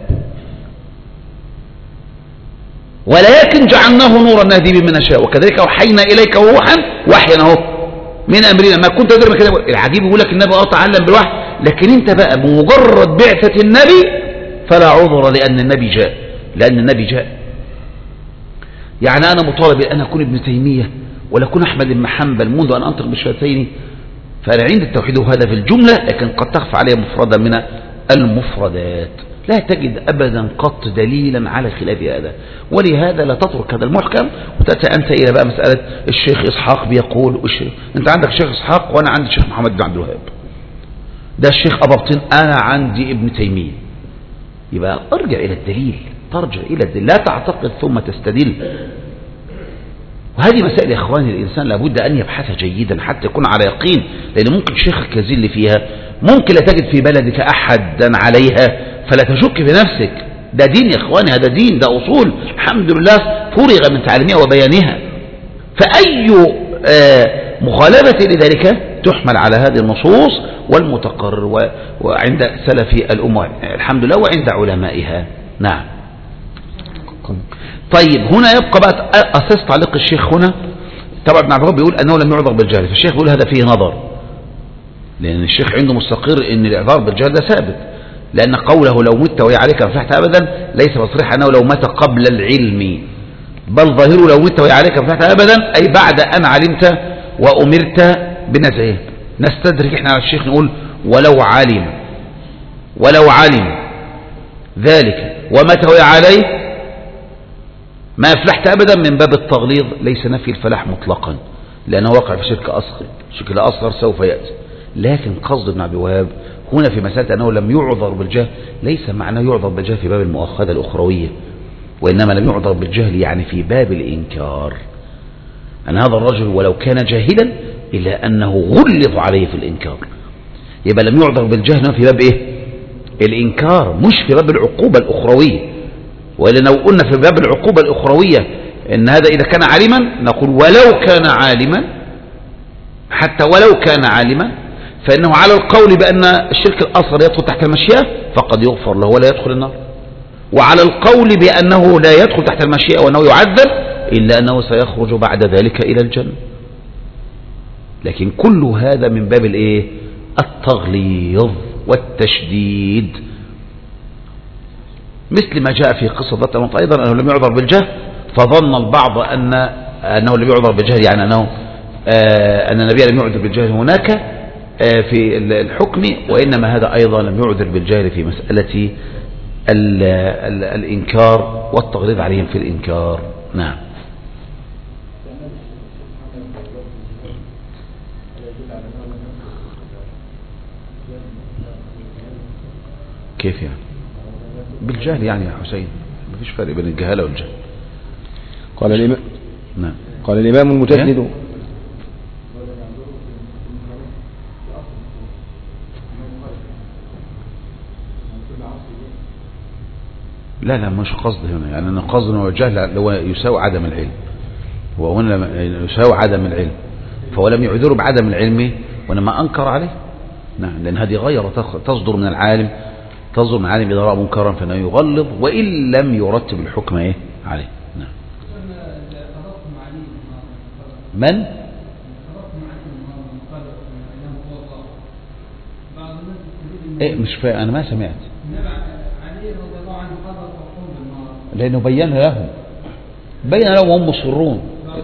ولكن جعلناه نورا نهدي به من نشاء وكذلك أوحينا إليك روحا وحيا اهو من أمرنا ما كنت تدري ما الكتاب. العجيب يقول لك النبي اه تعلم بالوحي، لكن انت بقى بمجرد بعثة النبي فلا عذر لأن النبي جاء، لأن النبي جاء. يعني أنا مطالب أن أكون ابن تيمية ولا أكون أحمد بن حنبل منذ أن أنطق بالشهادتين؟ فأنا عند التوحيد هذا في الجملة، لكن قد تخفى عليه مفردة من المفردات. لا تجد أبدا قط دليلا على خلاف هذا، ولهذا لا تترك هذا المحكم وتأتي أنت إلى بقى مسألة الشيخ إسحاق بيقول الشيخ. أنت عندك الشيخ إسحاق وأنا عندي الشيخ محمد بن عبد الوهاب، ده الشيخ أبابطين، أنا عندي ابن تيمية. يبقى ارجع إلى الدليل، ترجع إلى الدليل، لا تعتقد ثم تستدل. وهذه مسائل يا إخواني الإنسان لابد أن يبحثها جيدا حتى يكون على يقين، لأن ممكن شيخك يزل فيها، ممكن لا تجد في بلدك أحدا عليها فلا تشك في نفسك. ده دين يا إخواني، هذا دين، ده أصول الحمد لله فرغ من تعليمها وبيانها. فأي مخالفة لذلك تحمل على هذه النصوص والمتقرر وعند سلف الأمة الحمد لله وعند علمائها. نعم. طيب هنا يبقى بقى أساس تعليق الشيخ هنا. طبعا ابن عبد الوهاب بيقول أنه لم يعذر بالجهل، فالشيخ بيقول هذا فيه نظر، لأن الشيخ عنده مستقر أن الإعذار بالجهل ده ثابت، لأن قوله لو مت وهي عليك انفحت أبدا ليس بصريح أنه لو مات قبل العلم، بل ظاهره لو مت وهي عليك انفحت أبدا أي بعد أن علمت وأمرت بنزعه. نستدرك احنا على الشيخ نقول ولو علم، ولو علم ذلك ومات وهي عليه ما أفلحت أبدا من باب التغليظ، ليس نفي الفلاح مطلقا لأنه واقع في شرك أصغر، شرك الأصغر سوف يأتي. لكن قصد ابن عبد الوهاب هنا في مسألة أنه لم يعذر بالجهل ليس معناه يعذر بالجهل في باب المؤاخذة الأخروية، وإنما لم يعذر بالجهل يعني في باب الإنكار، أن هذا الرجل ولو كان جاهلا إلا أنه غلظ عليه في الإنكار، يبقى لم يعذر بالجهل في باب إيه؟ الإنكار، مش في باب العقوبة الأخروية. وإلا لو قلنا في باب العقوبة الأخروية إن هذا إذا كان عالما نقول ولو كان عالما، حتى ولو كان عالما فإنه على القول بأن الشرك الأصغر يدخل تحت المشيئة فقد يغفر له ولا يدخل النار، وعلى القول بأنه لا يدخل تحت المشيئة وأنه يعذب إلا أنه سيخرج بعد ذلك إلى الجنة. لكن كل هذا من باب الإيه؟ التغليظ والتشديد، مثل ما جاء في قصة ذات الأمر أيضا أنه لم يعذر بالجهل، فظن البعض أن أنه لم يعذر بالجهل يعني أنه آه أن النبي لم يعذر بالجهل هناك آه في الحكم، وإنما هذا أيضا لم يعذر بالجهل في مسألة ال ال الإنكار والتغليظ عليهم في الإنكار. نعم. كيف يعني؟ بالجهل يعني يا حسين، ما فيش فرق بين الجهالة والجهل. قال الإمام نعم. قال الإمام المجدد لا لا مش قصد هنا، يعني أنا قصد أنه الجهل اللي هو يساوي عدم العلم، وهنا يساوي عدم العلم، فهو لم يعذره بعدم العلم وإنما أنكر عليه. نعم، لأن هذه غير تصدر من العالم، تصدر من العالم إذا رأى منكرا فإنه يغلظ وإن لم يرتب الحكم إيه عليه. نعم. من؟ إيه مش فاهم أنا ما سمعت. لأنه بين لهم بين لهم وهم مصرون.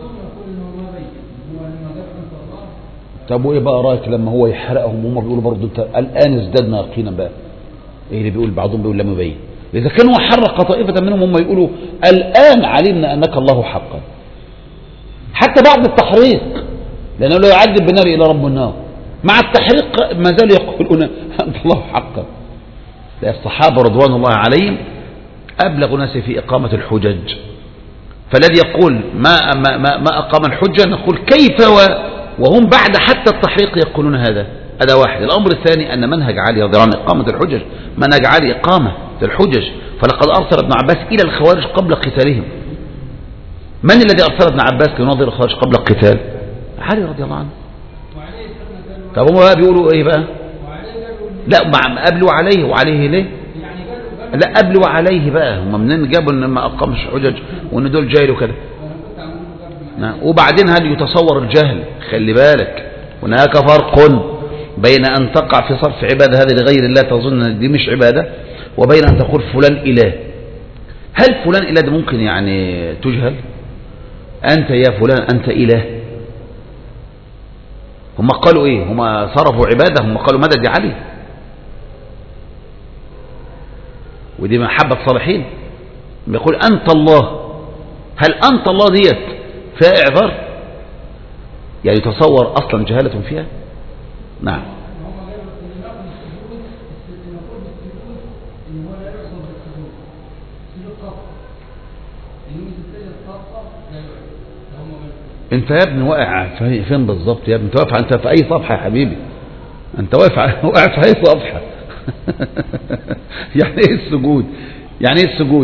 طب وإيه بقى رأيك لما هو يحرقهم وهم بيقولوا برضو أنت الآن ازددنا يقينا بقى؟ إيه اللي بيقول بعضهم بيقول لم يبين، إذا كانوا حرق طائفة منهم هم يقولوا الآن علمنا أنك الله حقا، حتى بعد التحريق لأنه لا يعذب بالنار إلى رب النار، مع التحريق ما زالوا يقولون أنت الله حقا. الصحابة رضوان الله عليهم أبلغ ناس في إقامة الحجج، فالذي يقول ما, ما, ما, ما أقام الحجة نقول كيف وهم بعد حتى التحريق يقولون هذا. هذا واحد. الأمر الثاني أن منهج علي رضي الله عنه إقامة الحجج، منهج علي إقامة الحجج، فلقد أرسل ابن عباس إلى الخوارج قبل قتالهم. من الذي أرسل ابن عباس ليناظر الخوارج قبل القتال؟ علي رضي الله عنه. طب هم بقى بيقولوا إيه بقى؟ لا قبلوا عليه وعليه ليه؟ لا قبلوا عليه بقى، هم منين جابوا ان ما اقامش حجج وان دول جاهل وكده. نعم. وبعدين هل يتصور الجهل؟ خلي بالك هناك فرق بين ان تقع في صرف عباده هذه لغير الله تظن ان دي مش عباده، وبين ان تقول فلان اله. هل فلان اله ده ممكن يعني تجهل؟ انت يا فلان انت اله. هم قالوا ايه؟ هم صرفوا عباده، هم قالوا مدد علي، ودي محبة صالحين. بيقول أنت الله، هل أنت الله ديت فيها إعذار؟ يعني تصور أصلا جهالة فيها. نعم. انت يا ابني واقع في- فين بالظبط يا ابني؟ انت واقف انت في اي صفحه يا حبيبي؟ انت واقف على- واقع في اي صفحه؟ يعني ايه السجود؟ يعني ايه السجود؟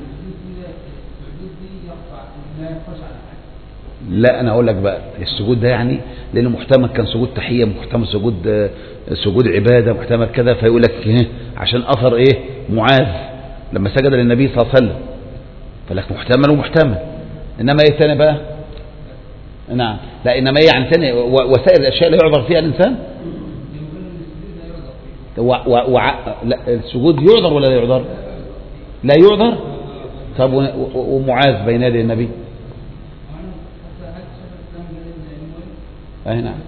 لا انا اقول لك بقى، السجود ده يعني لانه محتمل كان سجود تحيه، محتمل سجود آه، سجود عباده، محتمل كذا، فيقول لك إيه؟ عشان اثر ايه معاذ لما سجد للنبي صلى الله عليه وسلم، فلك محتمل ومحتمل. انما ايه تاني بقى؟ نعم، لا انما ايه يعني تاني و- وسائر الاشياء لا يعذر فيها الانسان. و و و لا السجود يعذر ولا لا يعذر؟ لا يعذر. طب و- و- ومعاذ بين يدي النبي، اي نعم.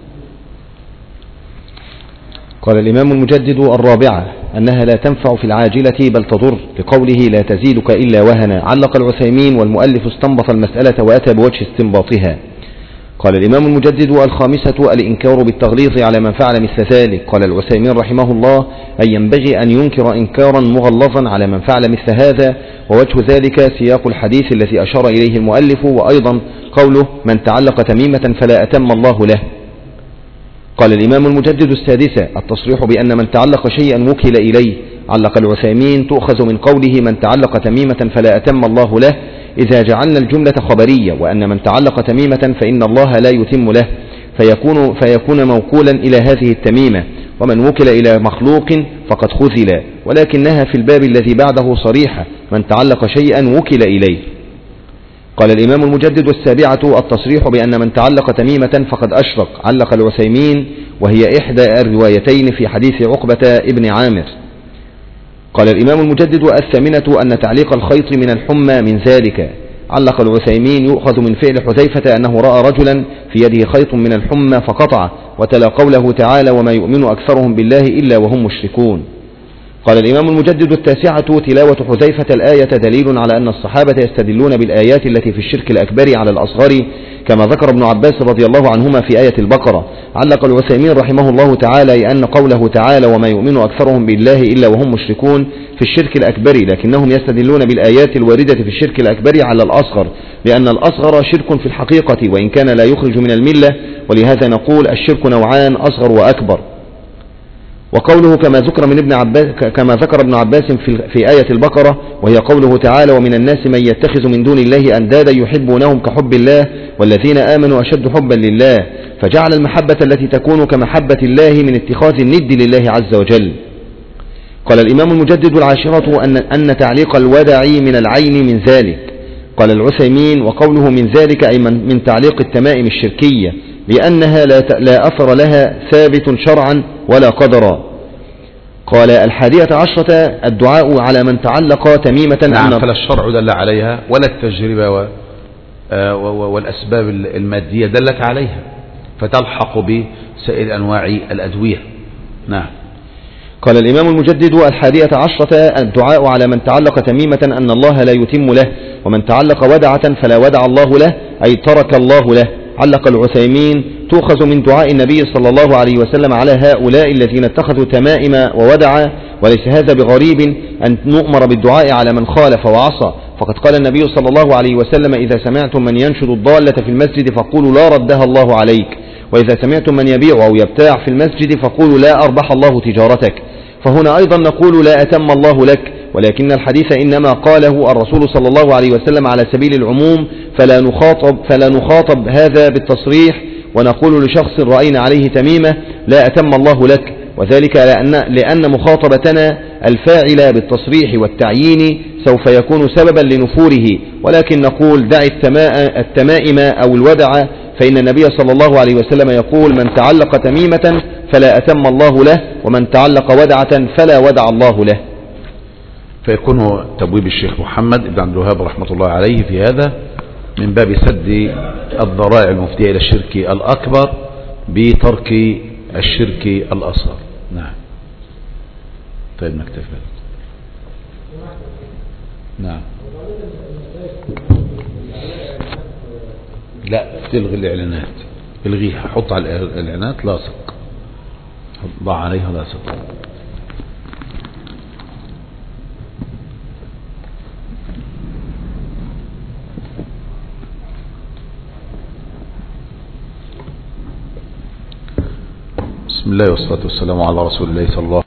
قال الإمام المجدد الرابعة أنها لا تنفع في العاجلة بل تضر، لقوله لا تزيدك إلا وهنا. علق العثيمين والمؤلف استنبط المسألة وأتى بوجه استنباطها. قال الإمام المجدد الخامسة الإنكار بالتغليظ على من فعل مثل ذلك. قال العثيمين رحمه الله أن ينبغي أن ينكر إنكارا مغلظا على من فعل مثل هذا، ووجه ذلك سياق الحديث الذي أشار إليه المؤلف، وأيضا قوله من تعلق تميمة فلا أتم الله له. قال الإمام المجدد السادسة التصريح بأن من تعلق شيئا وكل إليه. علق العثيمين تؤخذ من قوله من تعلق تميمة فلا أتم الله له إذا جعلنا الجملة خبرية، وأن من تعلق تميمة فإن الله لا يتم له، فيكون, فيكون موكولا إلى هذه التميمة، ومن وكل إلى مخلوق فقد خذل، ولكنها في الباب الذي بعده صريحة من تعلق شيئا وكل إليه. قال الإمام المجدد السابعة التصريح بأن من تعلق تميمة فقد أشرك. علق العثيمين وهي إحدى الروايتين في حديث عقبة ابن عامر. قال الإمام المجدد الثامنة أن تعليق الخيط من الحمى من ذلك. علق العثيمين يؤخذ من فعل حذيفة أنه رأى رجلا في يده خيط من الحمى فقطعه، وتلا قوله تعالى وما يؤمن أكثرهم بالله إلا وهم مشركون. قال الإمام المجدد التاسعة تلاوة حذيفة الآية دليل على أن الصحابة يستدلون بالآيات التي في الشرك الأكبر على الأصغر، كما ذكر ابن عباس رضي الله عنهما في آية البقرة. علق العثيمين رحمه الله تعالى أن قوله تعالى وما يؤمن أكثرهم بالله إلا وهم مشركون في الشرك الأكبر، لكنهم يستدلون بالآيات الواردة في الشرك الأكبر على الأصغر، لأن الأصغر شرك في الحقيقة وإن كان لا يخرج من الملة، ولهذا نقول الشرك نوعان أصغر وأكبر. وقوله كما ذكر من ابن عباس كما ذكر ابن عباس في في آية البقرة، وهي قوله تعالى ومن الناس من يتخذ من دون الله أندادا يحبونهم كحب الله والذين آمنوا أشد حبا لله، فجعل المحبة التي تكون كمحبة الله من اتخاذ الند لله عز وجل. قال الإمام المجدد العاشرة أن, أن تعليق الودع من العين من ذلك. قال العثيمين وقوله من ذلك أي من, من تعليق التمائم الشركية، لأنها لا, لا أثر لها ثابت شرعا ولا قدرا. قال الحادية عشرة الدعاء على من تعلق تميمة. نعم، فلا الشرع دل عليها ولا التجربة و... آه والأسباب المادية دلت عليها، فتلحق بسائر أنواع الأدوية. نعم. قال الإمام المجدد الحادية عشرة الدعاء على من تعلق تميمة أن الله لا يتم له، ومن تعلق ودعة فلا ودع الله له أي ترك الله له. علق العثيمين تؤخذ من دعاء النبي صلى الله عليه وسلم على هؤلاء الذين اتخذوا تمائم وودعا، وليس هذا بغريب أن نؤمر بالدعاء على من خالف وعصى، فقد قال النبي صلى الله عليه وسلم إذا سمعتم من ينشد الضالة في المسجد فقولوا لا ردها الله عليك، وإذا سمعتم من يبيع أو يبتاع في المسجد فقولوا لا أربح الله تجارتك. فهنا أيضا نقول لا أتم الله لك، ولكن الحديث إنما قاله الرسول صلى الله عليه وسلم على سبيل العموم، فلا نخاطب, فلا نخاطب هذا بالتصريح ونقول لشخص رأينا عليه تميمة لا أتم الله لك، وذلك لأن, لأن مخاطبتنا الفاعلة بالتصريح والتعيين سوف يكون سببا لنفوره، ولكن نقول دع التمائم أو الودع، فإن النبي صلى الله عليه وسلم يقول من تعلق تميمة فلا أتم الله له، ومن تعلق ودعة فلا ودع الله له. فيكون تبويب الشيخ محمد بن عبد الوهاب رحمة الله عليه في هذا من باب سد الذرائع المفضية إلى الشرك الأكبر بترك الشرك الأصغر. نعم. طيب نكتفي. نعم. لا تلغي الإعلانات، الغيها، حط على الإعلانات لاصق، ضع عليها لاصق. بسم الله والصلاة والسلام على رسول الله صلى الله